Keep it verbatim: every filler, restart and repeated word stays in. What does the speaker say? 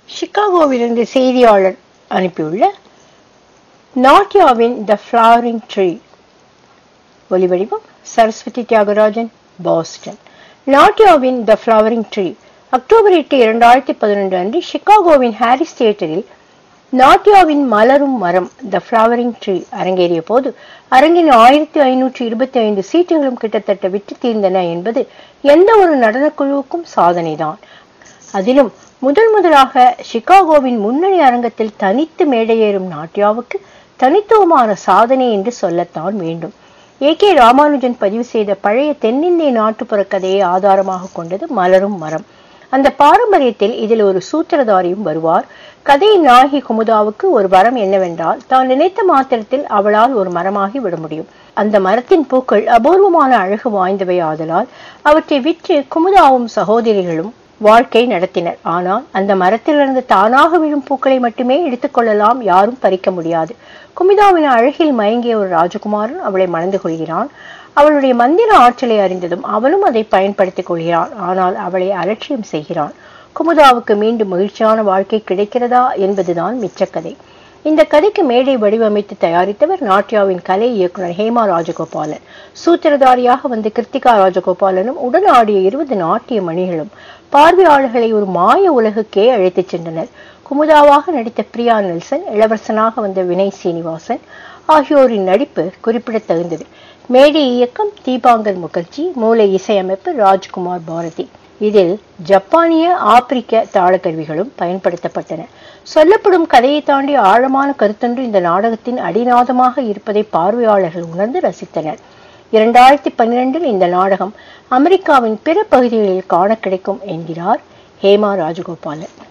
சிகாகோவிலிருந்து செய்தியாளர் அனுப்பியுள்ள நாட்யாவின் the flowering tree. ஒலிவடிவம் சரஸ்வதி தியாகராஜன், பாஸ்டன். நாட்யாவின் த ஃப்ளவரிங் ட்ரீ அக்டோபர் எட்டு இரண்டாயிரத்தி பதினொன்று அன்று சிகாகோவின் ஹாரிஸ் தியேட்டரில் நாட்யாவின் மலரும் மரம் த ஃப்ளவரிங் ட்ரீ அரங்கேறிய போது அரங்கின் ஆயிரத்தி ஐநூற்றி இருபத்தி ஐந்து சீட்டுகளும் கிட்டத்தட்ட விற்று தீர்ந்தன என்பது எந்த ஒரு நடனக்குழுவுக்கும் சாதனைதான். அதிலும் முதல் முதலாக சிகாகோவின் முன்னணி அரங்கத்தில் தனித்து மேடையேறும் நாட்யாவுக்கு தனித்துவமான சாதனை என்று சொல்லத்தான் வேண்டும். ஏ கே ராமானுஜன் பதிவு செய்த பழைய தென்னிந்திய நாட்டுப்புற கதையை ஆதாரமாக கொண்டது மலரும் மரம். அந்த பாரம்பரியத்தில் இதில் ஒரு சூத்திரதாரியும் வருவார். கதையின் நாயகி குமுதாவுக்கு ஒரு வரம் என்னவென்றால், தான் நினைத்த மாத்திரத்தில் அவளால் ஒரு மரமாகி விட முடியும். அந்த மரத்தின் பூக்கள் அபூர்வமான அழகு வாய்ந்தவை ஆதலால் அவற்றை விற்று குமுதாவும் சகோதரிகளும் வாழ்க்கை நடத்தினர். ஆனால் அந்த மரத்திலிருந்து தானாக விழும் பூக்களை மட்டுமே எடுத்துக்கொள்ளலாம், யாரும் பறிக்க முடியாது. குமுதாவின் அழகில் மயங்கிய ஒரு ராஜகுமாரன் அவளை மணந்து கொள்கிறான். அவளுடைய மந்திர ஆற்றலை அறிந்ததும் அவனும் அதை பயன்படுத்திக் கொள்கிறான். ஆனால் அவளை அலட்சியம் செய்கிறான். குமுதாவுக்கு மீண்டும் மகிழ்ச்சியான வாழ்க்கை கிடைக்கிறதா என்பதுதான் மிச்சக்கதை. இந்த கதைக்கு மேடை வடிவமைத்து தயாரித்தவர் நாட்யாவின் கலை இயக்குனர் ஹேமா ராஜகோபாலன். சூத்திரதாரியாக வந்த கிருத்திகா ராஜகோபாலனும் உடன் ஆடிய இருபது நாட்டிய மணிகளும் பார்வையாளர்களை ஒரு மாய உலகுக்கே அழைத்துச் சென்றனர். குமுதாவாக நடித்த பிரியா நெல்சன், இளவரசனாக வந்த வினய் சீனிவாசன் ஆகியோரின் நடிப்பு குறிப்பிடத்தகுந்தது. மேடை இயக்கம் தீபாங்கர் முகர்ஜி, மூல இசையமைப்பு ராஜ்குமார் பாரதி. இதில் ஜப்பானிய ஆப்பிரிக்க தாளக்கருவிகளும் பயன்படுத்தப்பட்டன. சொல்லப்படும் கதையை தாண்டி ஆழமான கருத்தொன்று இந்த நாடகத்தின் அடிநாதமாக இருப்பதை பார்வையாளர்கள் உணர்ந்து ரசித்தனர். இரண்டாயிரத்தி பன்னிரெண்டில் இந்த நாடகம் அமெரிக்காவின் பிற பகுதிகளில் காண கிடைக்கும் என்கிறார் ஹேமா ராஜகோபாலன்.